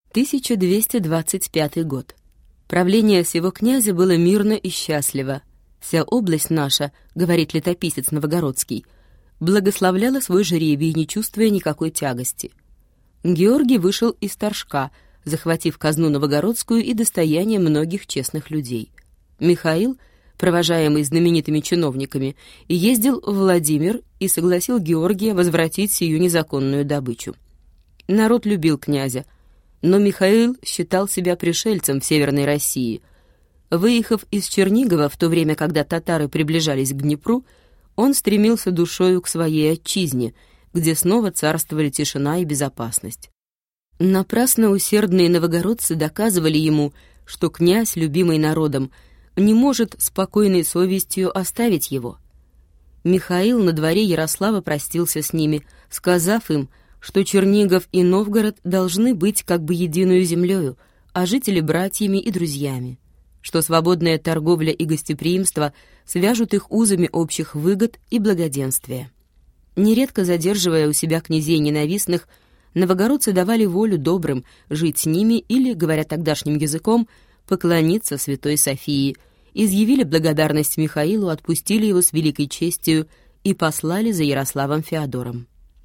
1225 год. Правление сего князя было мирно и счастливо. «Вся область наша, — говорит летописец Новогородский, — благословляла свой жребий, не чувствуя никакой тягости. Георгий вышел из Торжка, захватив казну новогородскую и достояние многих честных людей. Михаил, провожаемый знаменитыми чиновниками, ездил в Владимир и согласил Георгия возвратить сию незаконную добычу. Народ любил князя, но Михаил считал себя пришельцем в Северной России. Выехав из Чернигова в то время, когда татары приближались к Днепру, он стремился душою к своей отчизне, где снова царствовали тишина и безопасность. Напрасно усердные новогородцы доказывали ему, что князь, любимый народом, не может спокойной совестью оставить его. Михаил на дворе Ярослава простился с ними, сказав им, что Чернигов и Новгород должны быть как бы единую землею, а жители братьями и друзьями, что свободная торговля и гостеприимство свяжут их узами общих выгод и благоденствия. Нередко задерживая у себя князей ненавистных, новогородцы давали волю добрым жить с ними или, говоря тогдашним языком, поклониться Святой Софии, изъявили благодарность Михаилу, отпустили его с великой честью и послали за Ярославом Феодором.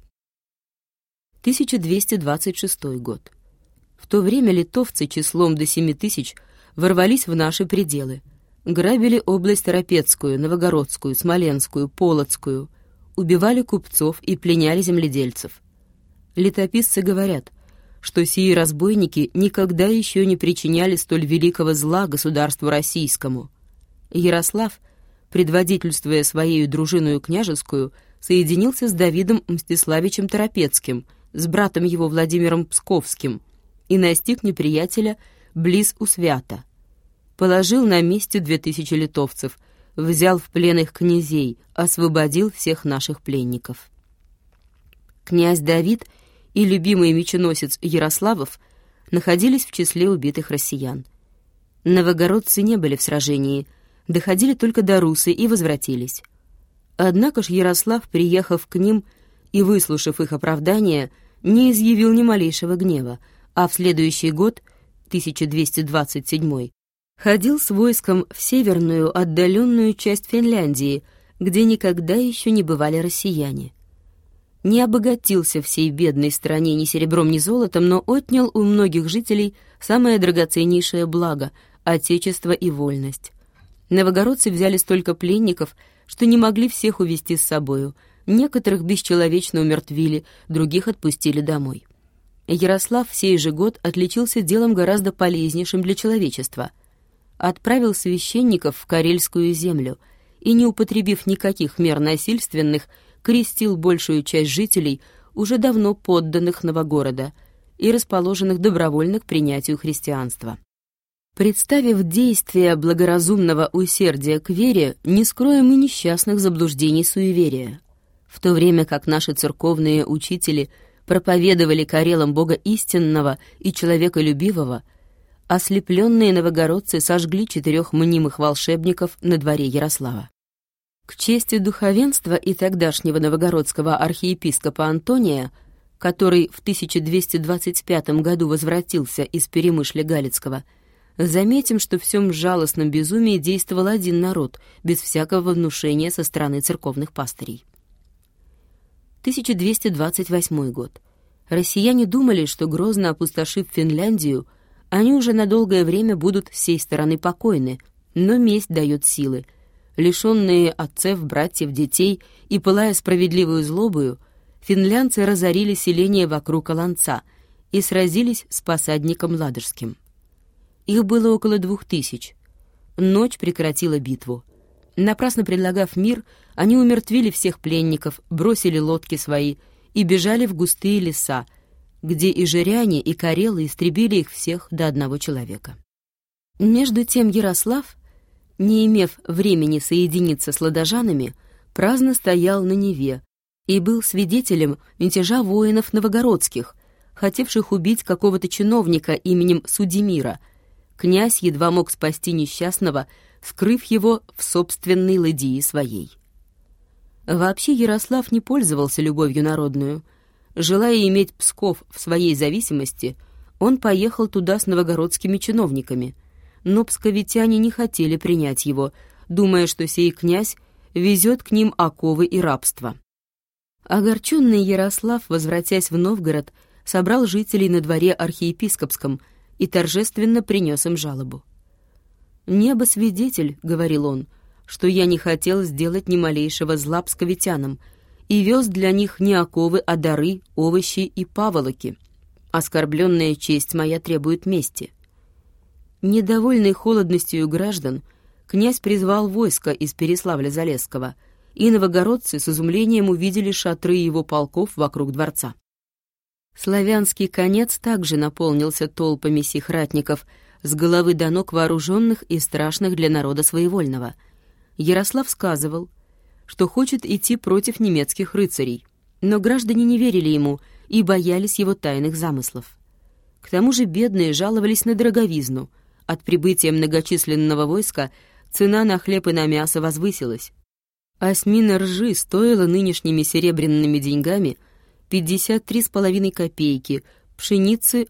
1226 год. В то время литовцы числом до 7000 ворвались в наши пределы, грабили область Торопецкую, Новогородскую, Смоленскую, Полоцкую, убивали купцов и пленяли земледельцев. Летописцы говорят, что сии разбойники никогда еще не причиняли столь великого зла государству российскому. Ярослав, предводительствуя своею дружиною княжескую, соединился с Давидом Мстиславичем Торопецким, с братом его Владимиром Псковским, и настиг неприятеля близ Усвята. Положил на месте 2000 литовцев, взял в плен их князей, освободил всех наших пленников. Князь Давид и любимый меченосец Ярославов находились в числе убитых россиян. Новогородцы не были в сражении, доходили только до Русы и возвратились. Однако ж Ярослав, приехав к ним и выслушав их оправдания, не изъявил ни малейшего гнева, а в следующий год, 1227, ходил с войском в северную отдаленную часть Финляндии, где никогда еще не бывали россияне. Не обогатился в сей бедной стране ни серебром, ни золотом, но отнял у многих жителей самое драгоценнейшее благо — отечество и вольность. Новогородцы взяли столько пленников, что не могли всех увезти с собою. Некоторых бесчеловечно умертвили, других отпустили домой. Ярослав в сей же год отличился делом гораздо полезнейшим для человечества. Отправил священников в Карельскую землю и, не употребив никаких мер насильственных, крестил большую часть жителей, уже давно подданных Новогорода и расположенных добровольно к принятию христианства. Представив действия благоразумного усердия к вере, не скроем и несчастных заблуждений суеверия. В то время как наши церковные учители проповедовали карелам Бога истинного и человеколюбивого, ослепленные новогородцы сожгли 4 мнимых волшебников на дворе Ярослава. К чести духовенства и тогдашнего новогородского архиепископа Антония, который в 1225 году возвратился из Перемышля Галицкого, заметим, что в всем жалостном безумии действовал один народ, без всякого внушения со стороны церковных пастырей. 1228 год. Россияне думали, что, грозно опустошив Финляндию, они уже на долгое время будут с сей стороны покойны, но месть дает силы. Лишенные отцев, братьев, детей и пылая справедливую злобою, финлянцы разорили селение вокруг Олонца и сразились с посадником Ладожским. Их было около 2000. Ночь прекратила битву. Напрасно предлагав мир, они умертвили всех пленников, бросили лодки свои и бежали в густые леса, где и жиряне, и карелы истребили их всех до одного человека. Между тем Ярослав, не имев времени соединиться с ладожанами, праздно стоял на Неве и был свидетелем мятежа воинов новогородских, хотевших убить какого-то чиновника именем Судемира. Князь едва мог спасти несчастного, скрыв его в собственной ладьи своей. Вообще Ярослав не пользовался любовью народную. Желая иметь Псков в своей зависимости, Он поехал туда с новогородскими чиновниками, но псковитяне не хотели принять его, думая, что сей князь везет к ним оковы и рабство. Огорченный Ярослав, возвратясь в Новгород, собрал жителей на дворе архиепископском и торжественно принес им жалобу. «Небо свидетель», — говорил он, — «что я не хотел сделать ни малейшего зла псковитянам и вез для них не оковы, а дары, овощи и паволоки. Оскорбленная честь моя требует мести». Недовольный холодностью граждан, князь призвал войско из Переславля-Залесского, и новогородцы с изумлением увидели шатры его полков вокруг дворца. Славянский конец также наполнился толпами сих ратников, с головы до ног вооруженных и страшных для народа своевольного. Ярослав сказывал, что хочет идти против немецких рыцарей, но граждане не верили ему и боялись его тайных замыслов. К тому же бедные жаловались на дороговизну. От прибытия многочисленного войска цена на хлеб и на мясо возвысилась. Осьмина ржи стоила нынешними серебряными деньгами 53,5 копейки, пшеницы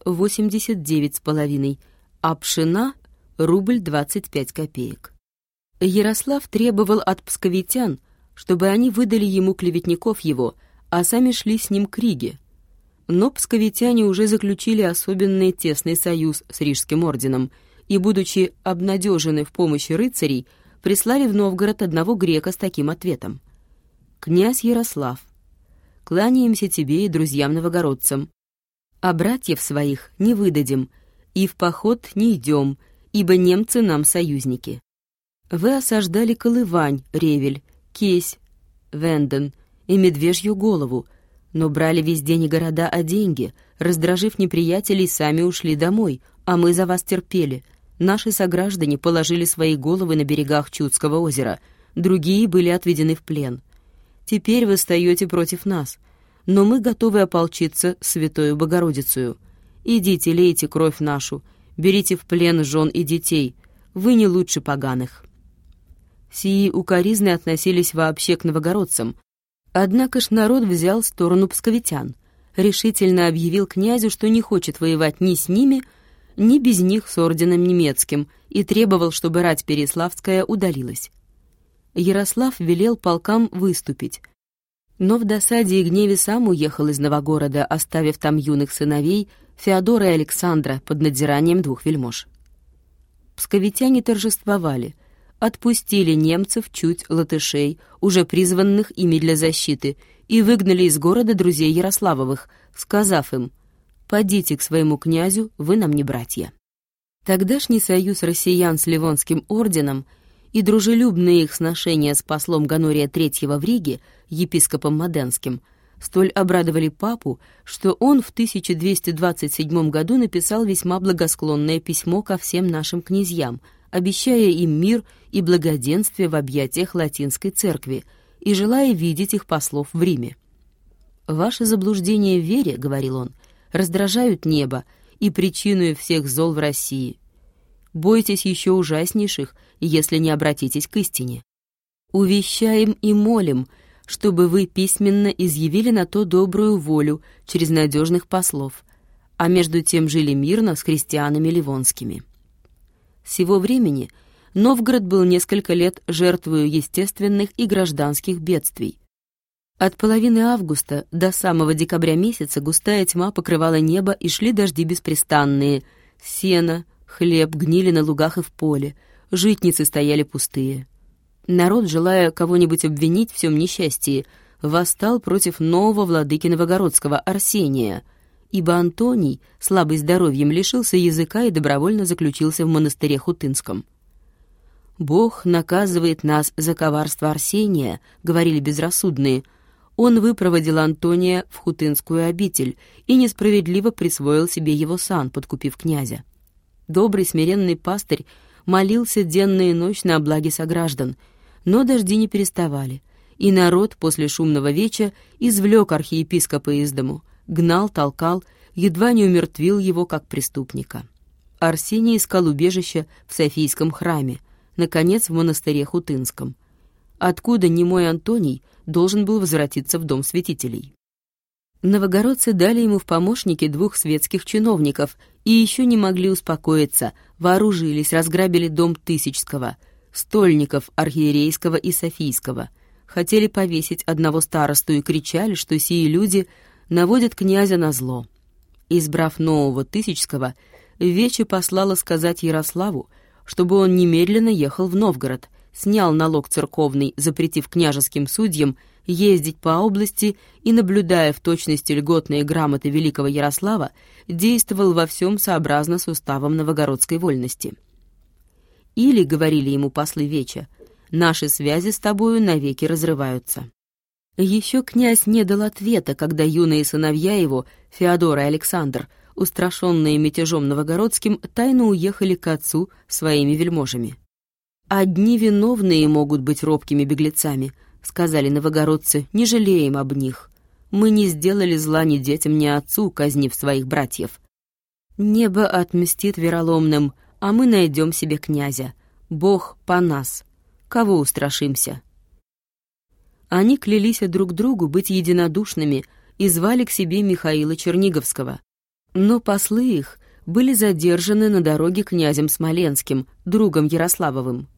89,5, а пшена — рубль 25 копеек. Ярослав требовал от псковитян, чтобы они выдали ему клеветников его, а сами шли с ним к Риге. Но псковитяне уже заключили особенный тесный союз с Рижским орденом и, будучи обнадежены в помощи рыцарей, прислали в Новгород одного грека с таким ответом: «Князь Ярослав, кланяемся тебе и друзьям-новгородцам, а братьев своих не выдадим, и в поход не идем, ибо немцы нам союзники. Вы осаждали Колывань, Ревель, Кейсь, Венден и Медвежью голову, но брали везде не города, а деньги. Раздражив неприятелей, сами ушли домой, а мы за вас терпели. Наши сограждане положили свои головы на берегах Чудского озера, другие были отведены в плен. Теперь вы встаете против нас, но мы готовы ополчиться Святою Богородицею. Идите, лейте кровь нашу, берите в плен жен и детей, вы не лучше поганых». Сии укоризны относились вообще к новогородцам, однако ж народ взял сторону псковитян, решительно объявил князю, что не хочет воевать ни с ними, ни без них с орденом немецким, и требовал, чтобы рать Переславская удалилась. Ярослав велел полкам выступить, но в досаде и гневе сам уехал из Новогорода, оставив там юных сыновей Феодора и Александра под надзиранием двух вельмож. Псковитяне торжествовали, отпустили немцев, чуть латышей, уже призванных ими для защиты, и выгнали из города друзей Ярославовых, сказав им: «Подите к своему князю, вы нам не братья». Тогдашний союз россиян с Ливонским орденом и дружелюбные их сношения с послом Гонория III в Риге, епископом Моденским, столь обрадовали папу, что он в 1227 году написал весьма благосклонное письмо ко всем нашим князьям, обещая им мир и благоденствие в объятиях латинской церкви и желая видеть их послов в Риме. «Ваши заблуждения в вере, — говорил он, — раздражают небо и причиною всех зол в России. Бойтесь еще ужаснейших, если не обратитесь к истине. Увещаем и молим, чтобы вы письменно изъявили на то добрую волю через надежных послов, а между тем жили мирно с христианами ливонскими». С сего времени Новгород был несколько лет жертвою естественных и гражданских бедствий. От половины августа до самого декабря месяца густая тьма покрывала небо и шли дожди беспрестанные. Сено, хлеб гнили на лугах и в поле, житницы стояли пустые. Народ, желая кого-нибудь обвинить в всем несчастье, восстал против нового владыки Новогородского Арсения, ибо Антоний, слабый здоровьем, лишился языка и добровольно заключился в монастыре Хутынском. «Бог наказывает нас за коварство Арсения», — говорили безрассудные. Он выпроводил Антония в Хутынскую обитель и несправедливо присвоил себе его сан, подкупив князя. Добрый смиренный пастырь молился денно и ночь на благе сограждан, но дожди не переставали, и народ после шумного веча извлек архиепископа из дому, гнал, толкал, едва не умертвил его как преступника. Арсений искал убежище в Софийском храме, наконец в монастыре Хутынском, откуда немой Антоний должен был возвратиться в дом святителей. Новогородцы дали ему в помощники двух светских чиновников И еще не могли успокоиться, вооружились, разграбили дом Тысяцкого, стольников архиерейского и софийского. Хотели повесить одного старосту и кричали, что сии люди наводят князя на зло. Избрав нового Тысяцкого, Вече послала сказать Ярославу, чтобы он немедленно ехал в Новгород, снял налог церковный, запретив княжеским судьям ездить по области и, наблюдая в точности льготные грамоты великого Ярослава, действовал во всем сообразно с уставом новогородской вольности. «Или, — говорили ему послы Веча, — наши связи с тобою навеки разрываются». Еще князь не дал ответа, когда юные сыновья его, Феодор и Александр, устрашенные мятежом новогородским, тайно уехали к отцу своими вельможами. «Одни виновные могут быть робкими беглецами», — сказали новогородцы, — «не жалеем об них. Мы не сделали зла ни детям, ни отцу, казнив своих братьев. Небо отмстит вероломным, а мы найдем себе князя. Бог по нас. Кого устрашимся?» Они клялись друг другу быть единодушными и звали к себе Михаила Черниговского. Но послы их были задержаны на дороге князем Смоленским, другом Ярославовым.